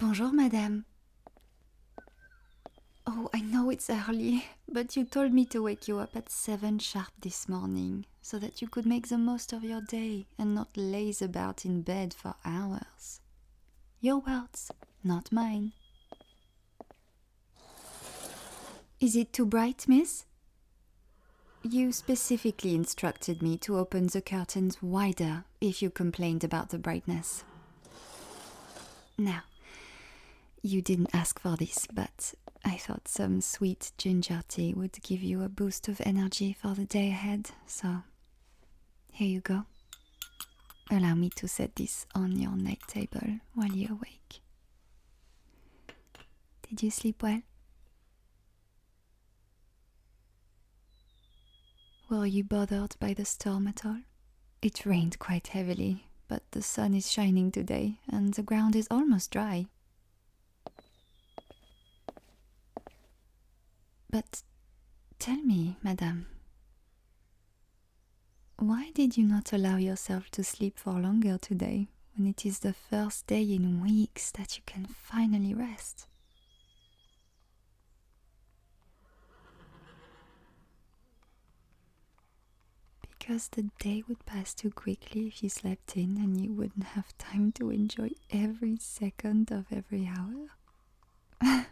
Bonjour, madame. Oh, I know it's early, but you told me to wake you up at 7 sharp this morning, so that you could make the most of your day and not laze about in bed for hours. Your words, not mine. Is it too bright, miss? You specifically instructed me to open the curtains wider if you complained about the brightness. Now, you didn't ask for this, but I thought some sweet ginger tea would give you a boost of energy for the day ahead, so here you go. Allow me to set this on your night table while you're awake. Did you sleep well? Were you bothered by the storm at all? It rained quite heavily, but the sun is shining today and the ground is almost dry. But tell me, madame, why did you not allow yourself to sleep for longer today, when it is the first day in weeks that you can finally rest? Because the day would pass too quickly if you slept in and you wouldn't have time to enjoy every second of every hour.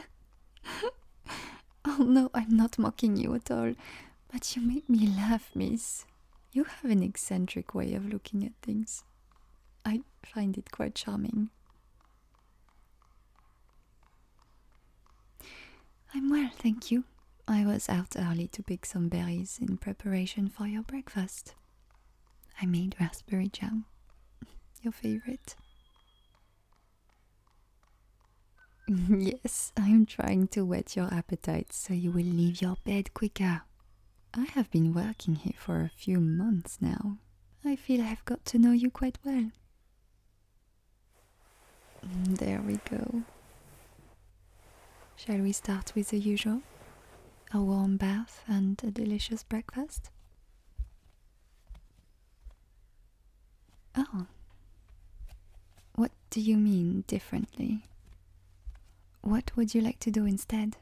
Oh no, I'm not mocking you at all, but you make me laugh, miss. You have an eccentric way of looking at things. I find it quite charming. I'm well, thank you. I was out early to pick some berries in preparation for your breakfast. I made raspberry jam, your favorite. Yes, I'm trying to whet your appetite so you will leave your bed quicker. I have been working here for a few months now. I feel I've got to know you quite well. There we go. Shall we start with the usual? A warm bath and a delicious breakfast? Oh. What do you mean differently? What would you like to do instead?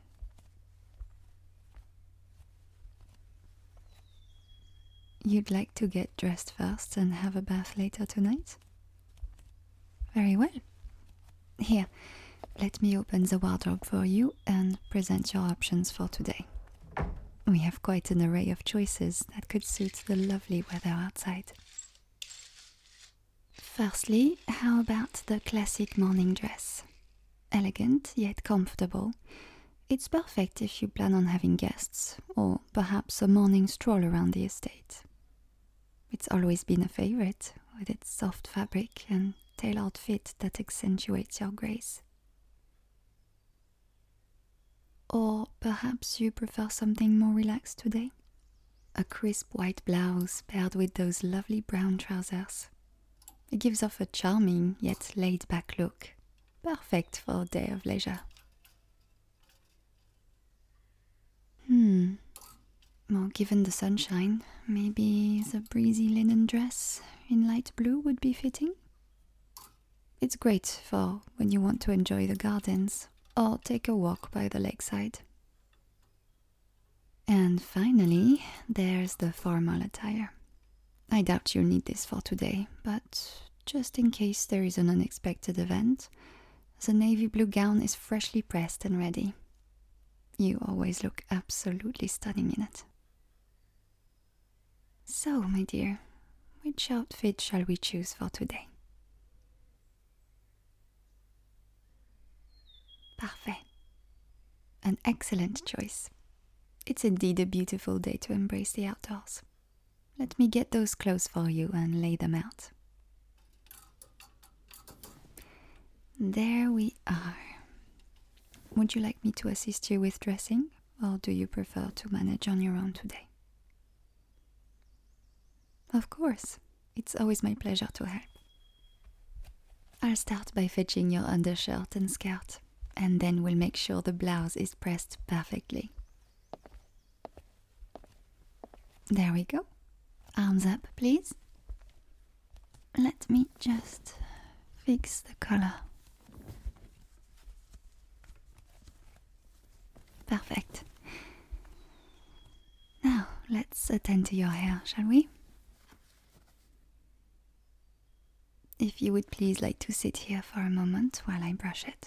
You'd like to get dressed first and have a bath later tonight? Very well. Here, let me open the wardrobe for you and present your options for today. We have quite an array of choices that could suit the lovely weather outside. Firstly, how about the classic morning dress? Elegant yet comfortable. It's perfect if you plan on having guests, or perhaps a morning stroll around the estate. It's always been a favorite, with its soft fabric and tailored fit that accentuates your grace. Or perhaps you prefer something more relaxed today? A crisp white blouse paired with those lovely brown trousers. It gives off a charming yet laid-back look. Perfect for a day of leisure. Well, given the sunshine, maybe the breezy linen dress in light blue would be fitting? It's great for when you want to enjoy the gardens or take a walk by the lakeside. And finally, there's the formal attire. I doubt you'll need this for today, but just in case there is an unexpected event, the navy blue gown is freshly pressed and ready. You always look absolutely stunning in it. So, my dear, which outfit shall we choose for today? Parfait. An excellent choice. It's indeed a beautiful day to embrace the outdoors. Let me get those clothes for you and lay them out. There we are. Would you like me to assist you with dressing, or do you prefer to manage on your own today? Of course, it's always my pleasure to help. I'll start by fetching your undershirt and skirt, and then we'll make sure the blouse is pressed perfectly. There we go. Arms up, please. Let me just fix the collar. Perfect. Now, let's attend to your hair, shall we? If you would please like to sit here for a moment while I brush it.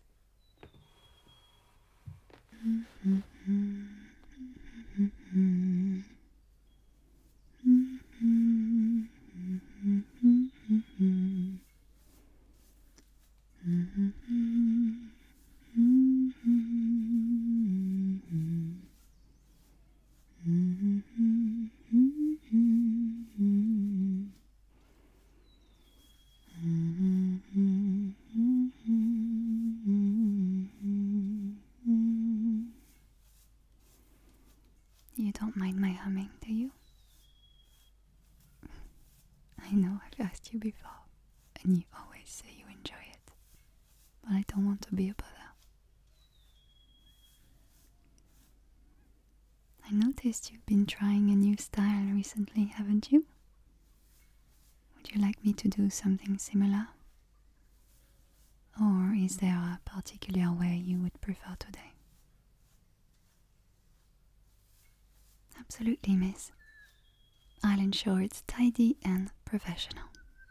You don't mind my humming, do you? I know I've asked you before, and you always say you enjoy it, but I don't want to be a bother. I noticed you've been trying a new style recently, haven't you? Would you like me to do something similar? Or is there a particular way you would prefer today? Absolutely, miss. I'll ensure it's tidy and professional.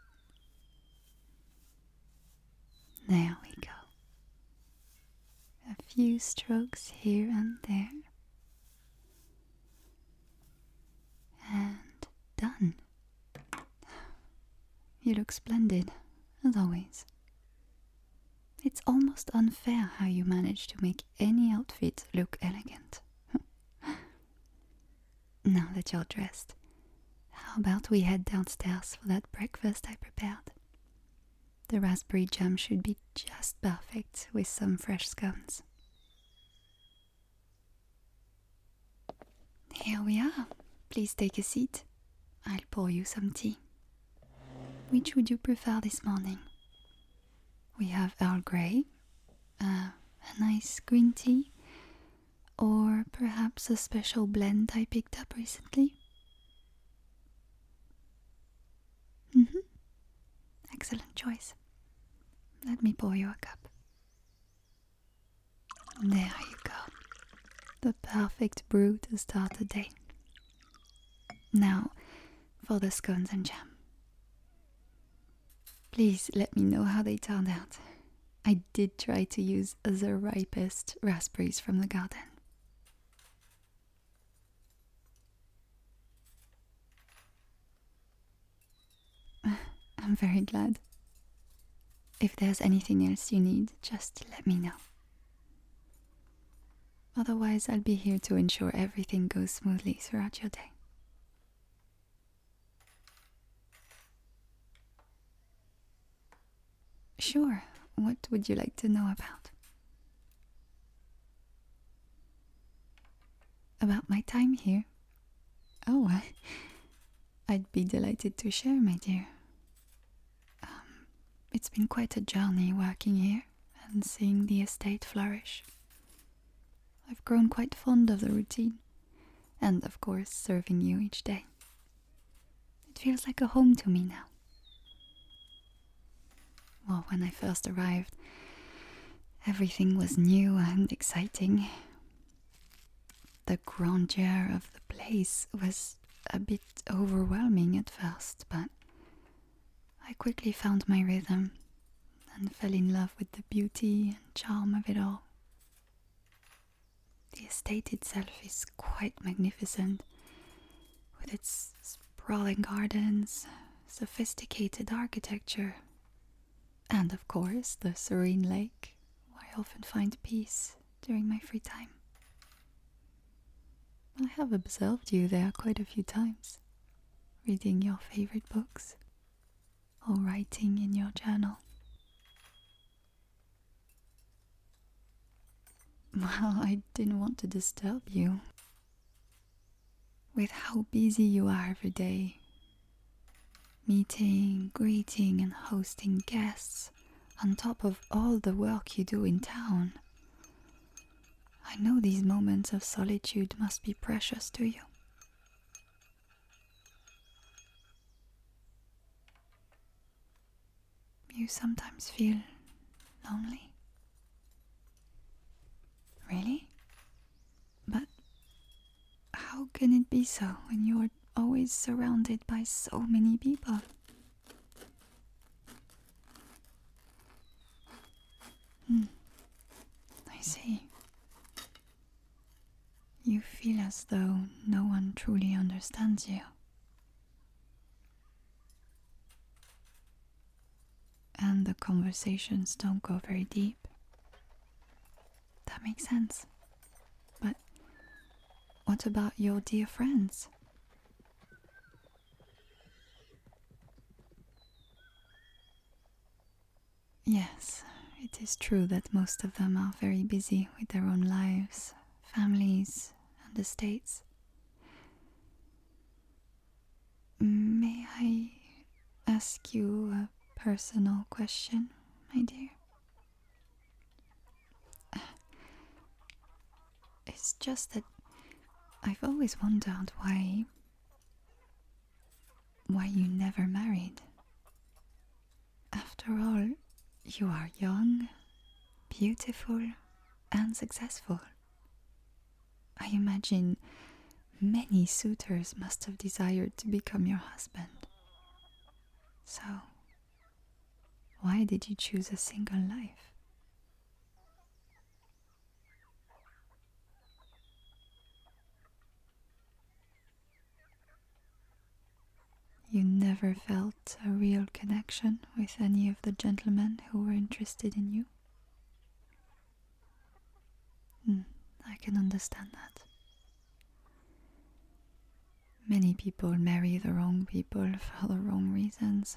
There we go. A few strokes here and there. And done. You look splendid, as always. It's almost unfair how you manage to make any outfit look elegant. Now that you're dressed, how about we head downstairs for that breakfast I prepared? The raspberry jam should be just perfect with some fresh scones. Here we are. Please take a seat. I'll pour you some tea. Which would you prefer this morning? We have Earl Grey, a nice green tea, or perhaps a special blend I picked up recently. Excellent choice. Let me pour you a cup. There you go. The perfect brew to start the day. Now, for the scones and jam. Please let me know how they turned out. I did try to use the ripest raspberries from the garden. I'm very glad. If there's anything else you need, just let me know. Otherwise, I'll be here to ensure everything goes smoothly throughout your day. Sure. What would you like to know about? About my time here? Oh, I'd be delighted to share, my dear. It's been quite a journey working here and seeing the estate flourish. I've grown quite fond of the routine, and of course serving you each day. It feels like a home to me now. Well, when I first arrived, everything was new and exciting. The grandeur of the place was a bit overwhelming at first, but I quickly found my rhythm and fell in love with the beauty and charm of it all. The estate itself is quite magnificent, with its sprawling gardens, sophisticated architecture, and of course the serene lake, where I often find peace during my free time. I have observed you there quite a few times, reading your favorite books or writing in your journal. Well, I didn't want to disturb you. With how busy you are every day, meeting, greeting, and hosting guests, on top of all the work you do in town, I know these moments of solitude must be precious to you. You sometimes feel lonely? Really? How can it be so when you are always surrounded by so many people? I see. You feel as though no one truly understands you. And the conversations don't go very deep. That makes sense. But what about your dear friends? Yes, it is true that most of them are very busy with their own lives, families, and estates. May I ask you a personal question, my dear? It's just that I've always wondered why you never married. After all, you are young, beautiful, and successful. I imagine many suitors must have desired to become your husband. So, why did you choose a single life? You never felt a real connection with any of the gentlemen who were interested in you? I can understand that. Many people marry the wrong people for the wrong reasons.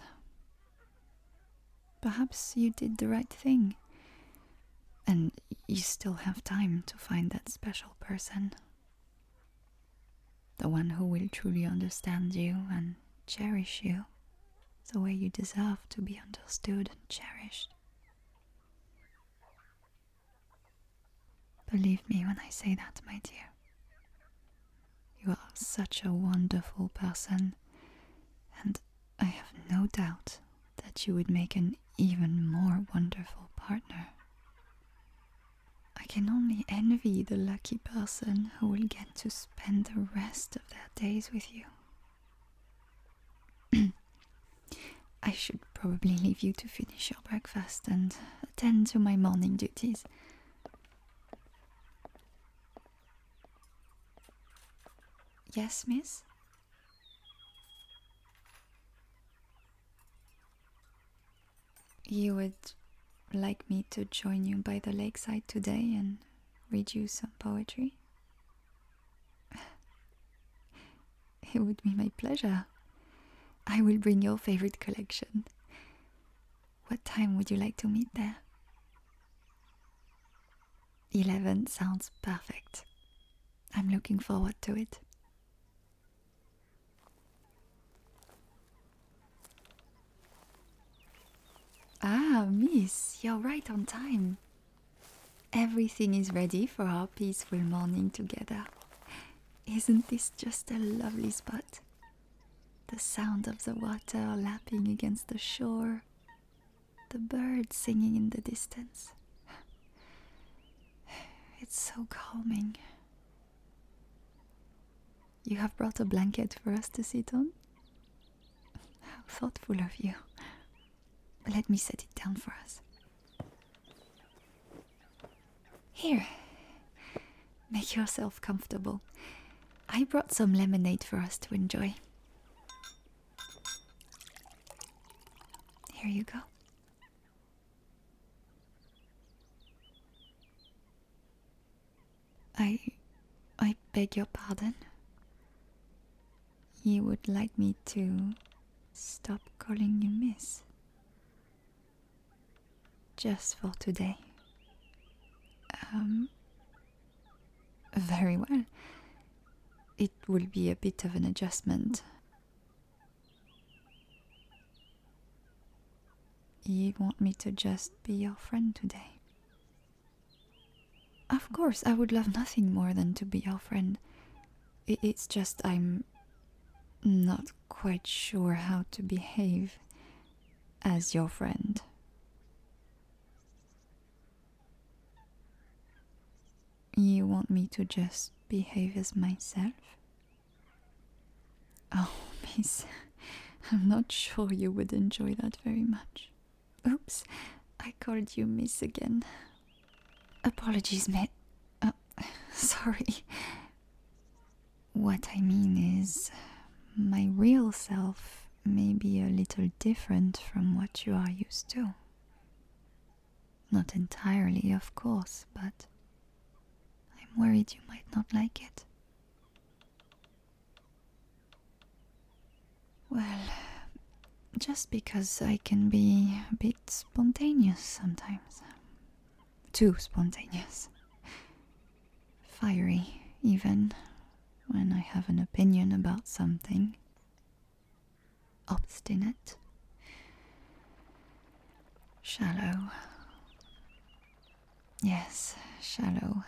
Perhaps you did the right thing, and you still have time to find that special person. The one who will truly understand you and cherish you the way you deserve to be understood and cherished. Believe me when I say that, my dear. You are such a wonderful person, and I have no doubt that you would make an even more wonderful partner. I can only envy the lucky person who will get to spend the rest of their days with you. I should probably leave you to finish your breakfast and attend to my morning duties. Yes, miss? You would like me to join you by the lakeside today and read you some poetry? It would be my pleasure. I will bring your favorite collection. What time would you like to meet there? 11 sounds perfect. I'm looking forward to it. Ah, miss, you're right on time. Everything is ready for our peaceful morning together. Isn't this just a lovely spot? The sound of the water lapping against the shore, the birds singing in the distance. It's so calming. You have brought a blanket for us to sit on? How thoughtful of you. Let me set it down for us. Here, make yourself comfortable. I brought some lemonade for us to enjoy. Here you go. I beg your pardon. You would like me to stop calling you miss? Just for today. Very well. It will be a bit of an adjustment. You want me to just be your friend today? Of course, I would love nothing more than to be your friend. It's just I'm not quite sure how to behave as your friend. You want me to just behave as myself? Oh, miss, I'm not sure you would enjoy that very much. Oops, I called you miss again. Apologies, mate. Sorry. What I mean is, my real self may be a little different from what you are used to. Not entirely, of course, but I'm worried you might not like it. Well, just because I can be a bit spontaneous sometimes. Too spontaneous. Fiery, even, when I have an opinion about something. Obstinate. Shallow. Yes, shallow.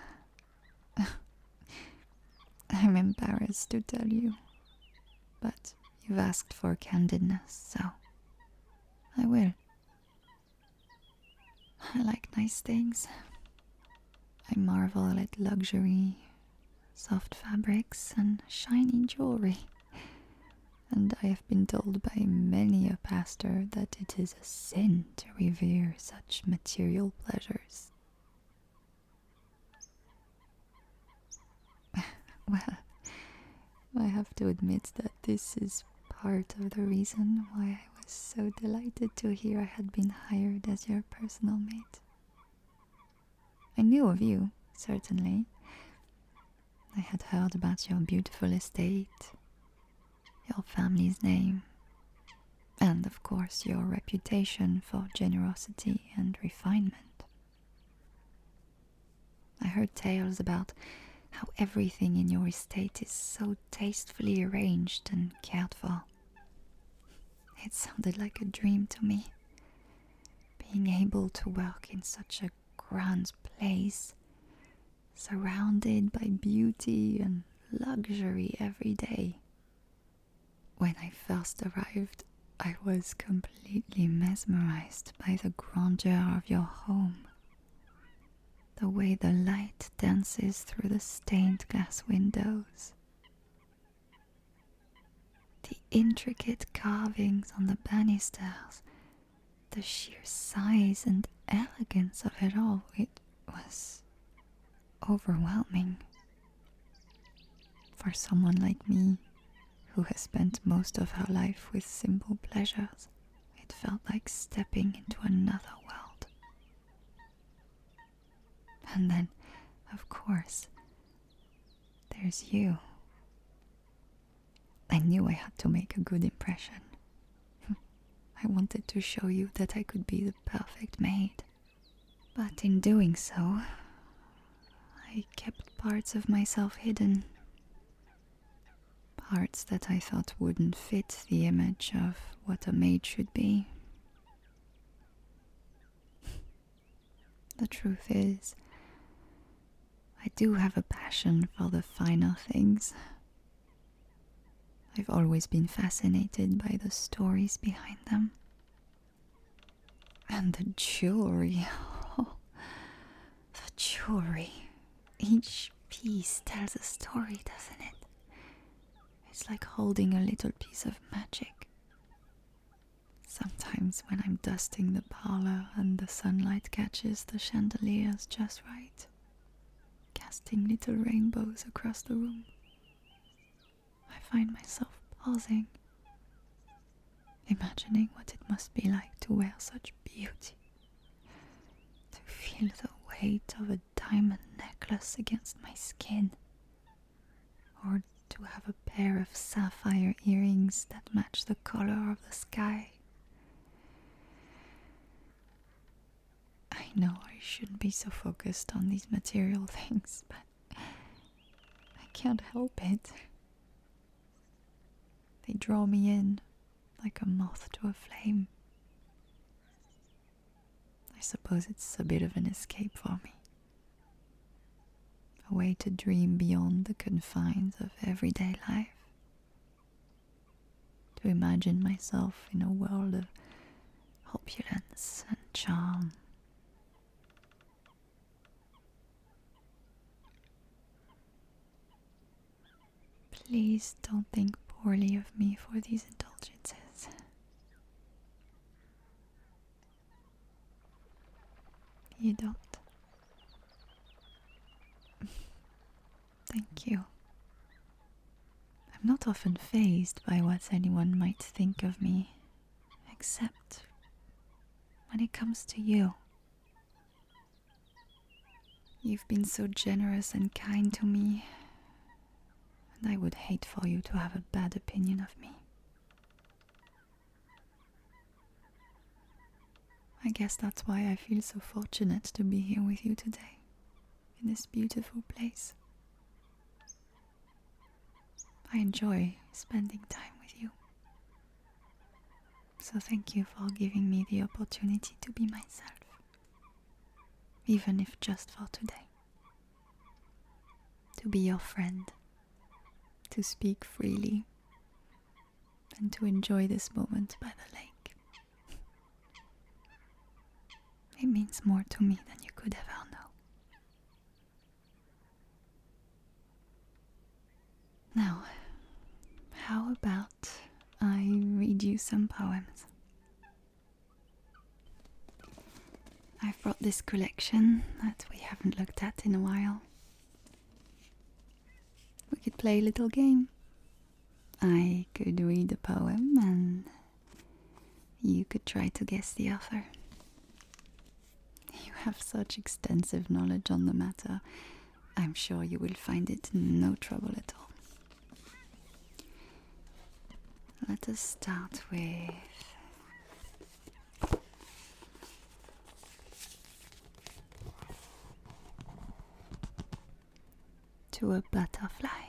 I'm embarrassed to tell you, but you've asked for candidness, so I will. I like nice things. I marvel at luxury, soft fabrics, and shiny jewelry. And I have been told by many a pastor that it is a sin to revere such material pleasures. Well, I have to admit that this is part of the reason why I was so delighted to hear I had been hired as your personal mate. I knew of you, certainly. I had heard about your beautiful estate, your family's name, and of course your reputation for generosity and refinement. I heard tales about how everything in your estate is so tastefully arranged and cared for. It sounded like a dream to me, being able to work in such a grand place, surrounded by beauty and luxury every day. When I first arrived, I was completely mesmerized by the grandeur of your home. The way the light dances through the stained glass windows. The intricate carvings on the banisters. The sheer size and elegance of it all. It was overwhelming. For someone like me, who has spent most of her life with simple pleasures, it felt like stepping into another world. And then, of course, there's you. I knew I had to make a good impression. I wanted to show you that I could be the perfect maid. But in doing so, I kept parts of myself hidden. Parts that I thought wouldn't fit the image of what a maid should be. The truth is, I do have a passion for the finer things. I've always been fascinated by the stories behind them. And the jewelry. Oh, the jewelry. Each piece tells a story, doesn't it? It's like holding a little piece of magic. Sometimes when I'm dusting the parlor and the sunlight catches the chandeliers just right, casting little rainbows across the room, I find myself pausing, imagining what it must be like to wear such beauty, to feel the weight of a diamond necklace against my skin, or to have a pair of sapphire earrings that match the color of the sky. I know I shouldn't be so focused on these material things, but I can't help it. They draw me in like a moth to a flame. I suppose it's a bit of an escape for me. A way to dream beyond the confines of everyday life. To imagine myself in a world of opulence and charm. Please don't think poorly of me for these indulgences. You don't. Thank you. I'm not often fazed by what anyone might think of me, except when it comes to you. You've been so generous and kind to me, and I would hate for you to have a bad opinion of me. I guess that's why I feel so fortunate to be here with you today, in this beautiful place. I enjoy spending time with you. So thank you for giving me the opportunity to be myself, even if just for today. To be your friend, to speak freely, and to enjoy this moment by the lake. It means more to me than you could ever know. Now, how about I read you some poems? I've brought this collection that we haven't looked at in a while. We could play a little game. I could read a poem and you could try to guess the author. You have such extensive knowledge on the matter. I'm sure you will find it no trouble at all. Let us start with To a Butterfly.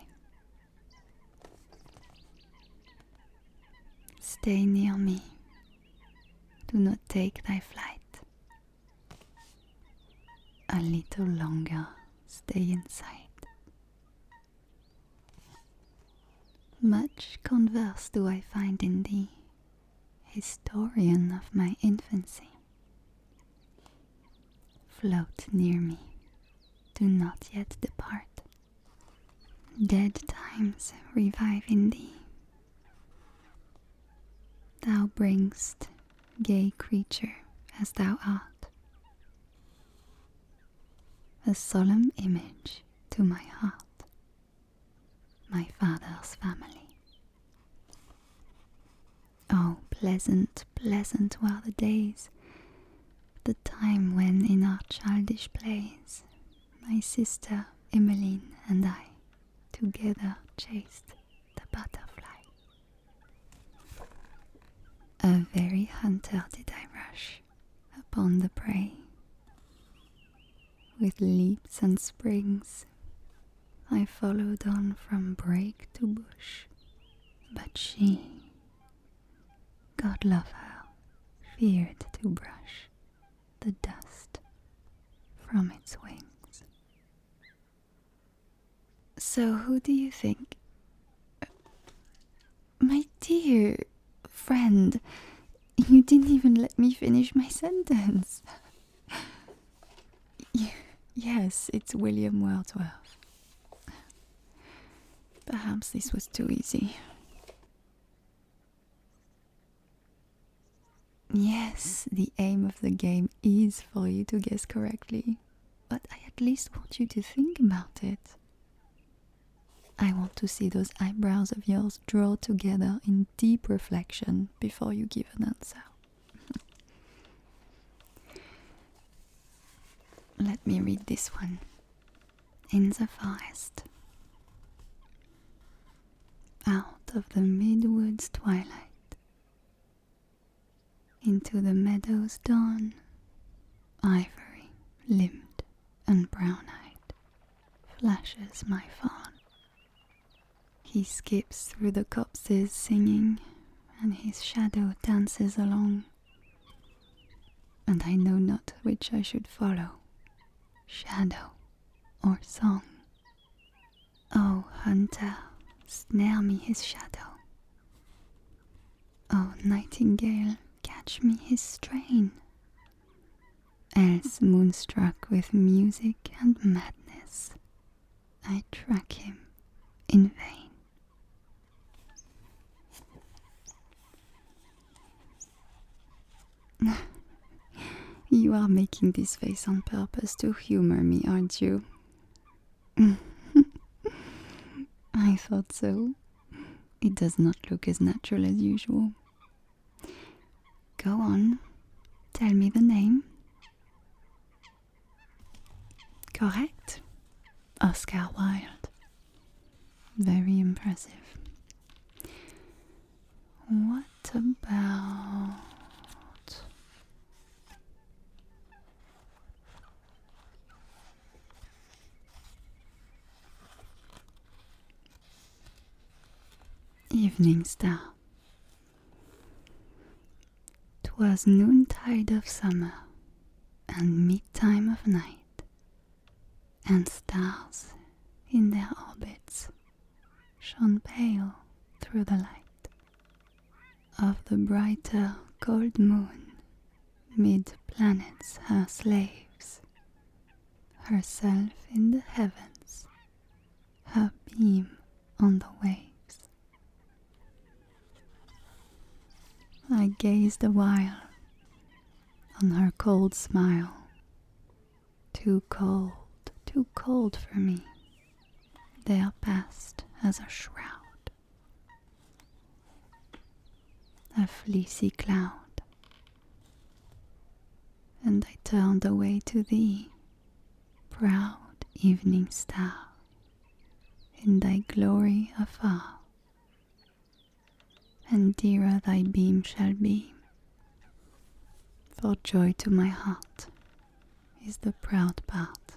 Stay near me. Do not take thy flight. A little longer, stay in sight. Much converse do I find in thee, historian of my infancy. Float near me, do not yet depart. Dead times revive in thee. Thou bring'st, gay creature as thou art, a solemn image to my heart, my father's family. Oh, pleasant, pleasant were the days, the time when in our childish plays, my sister Emmeline and I together chased the butterfly. A very hunter did I rush upon the prey. With leaps and springs, I followed on from brake to bush, but she, God love her, feared to brush the dust from its wings. So who do you think? My dear friend, you didn't even let me finish my sentence. Yes, it's William Wordsworth. Perhaps this was too easy. Yes, the aim of the game is for you to guess correctly, but I at least want you to think about it. I want to see those eyebrows of yours draw together in deep reflection before you give an answer. Let me read this one. In the forest. Out of the mid-woods twilight, into the meadow's dawn, ivory, limbed and brown-eyed, flashes my fawn. He skips through the copses singing, and his shadow dances along, and I know not which I should follow, shadow or song. Oh, hunter, snare me his shadow. Oh, nightingale, catch me his strain. Else, moonstruck with music and madness, I track him in vain. You are making this face on purpose to humor me, aren't you? I thought so. It does not look as natural as usual. Go on, tell me the name. Correct. Oscar Wilde. Very impressive. What about... Evening Star. 'Twas noontide of summer, and mid-time of night, and stars in their orbits shone pale through the light of the brighter cold moon, mid planets her slaves, herself in the heavens, her beam on the waves. I gazed a while on her cold smile, too cold for me, there passed as a shroud, a fleecy cloud, and I turned away to thee, proud evening star, in thy glory afar. And dearer thy beam shall be, for joy to my heart is the proud part.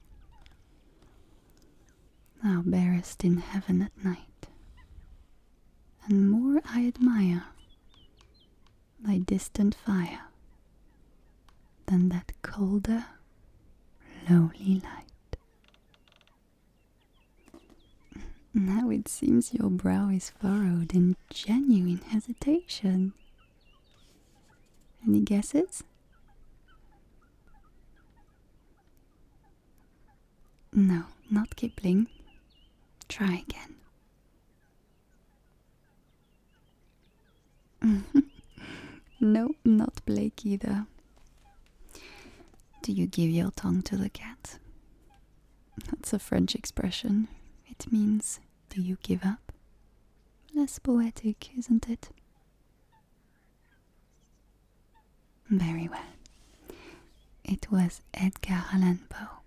Thou bearest in heaven at night, and more I admire thy distant fire than that colder, lowly light. Now it seems your brow is furrowed in genuine hesitation. Any guesses? No, not Kipling. Try again. No, not Blake either. Do you give your tongue to the cat? That's a French expression. It means, do you give up? Less poetic, isn't it? Very well. It was Edgar Allan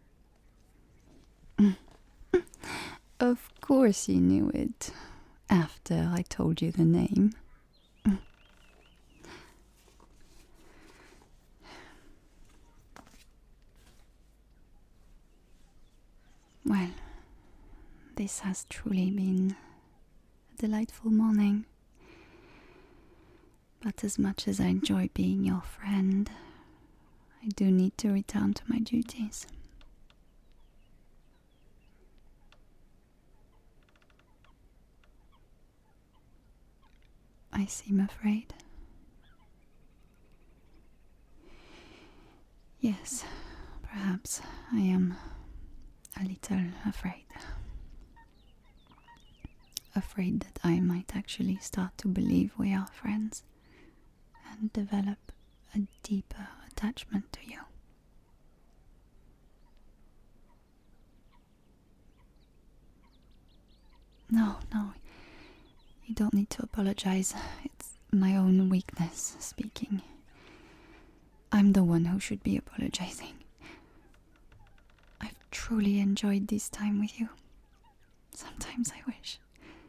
Poe. Of course you knew it, after I told you the name. Well, this has truly been a delightful morning. But as much as I enjoy being your friend, I do need to return to my duties. I seem afraid. Yes, perhaps I am a little afraid. Afraid that I might actually start to believe we are friends and develop a deeper attachment to you. No, you don't need to apologize. It's my own weakness speaking. I'm the one who should be apologizing. I've truly enjoyed this time with you. Sometimes I wish.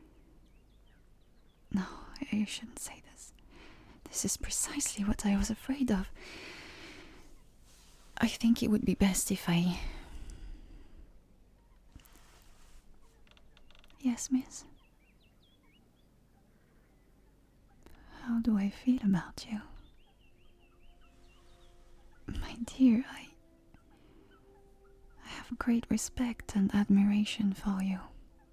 No, I shouldn't say this. This is precisely what I was afraid of. I think it would be best if I... Yes, miss? How do I feel about you? My dear, I have great respect and admiration for you.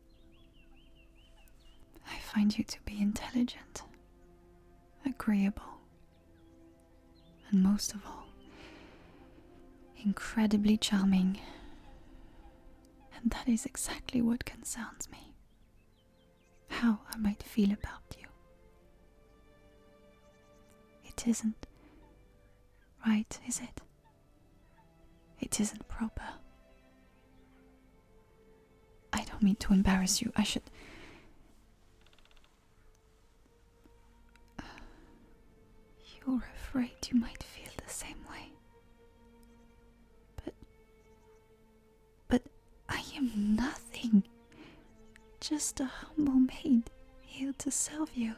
I find you to be intelligent, agreeable, and most of all, incredibly charming. And that is exactly what concerns me. How I might feel about you. It isn't right, is it? It isn't proper. I don't mean to embarrass you. I should... You're afraid you might feel the same way. But I am nothing. Just a humble maid here to serve you.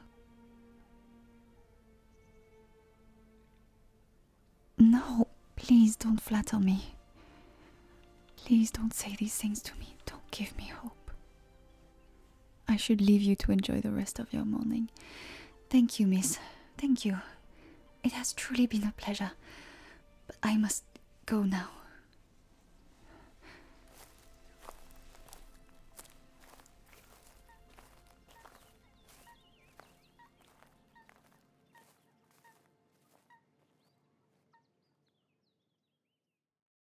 No, please don't flatter me. Please don't say these things to me. Don't give me hope. I should leave you to enjoy the rest of your morning. Thank you, miss. Thank you. It has truly been a pleasure. But I must go now.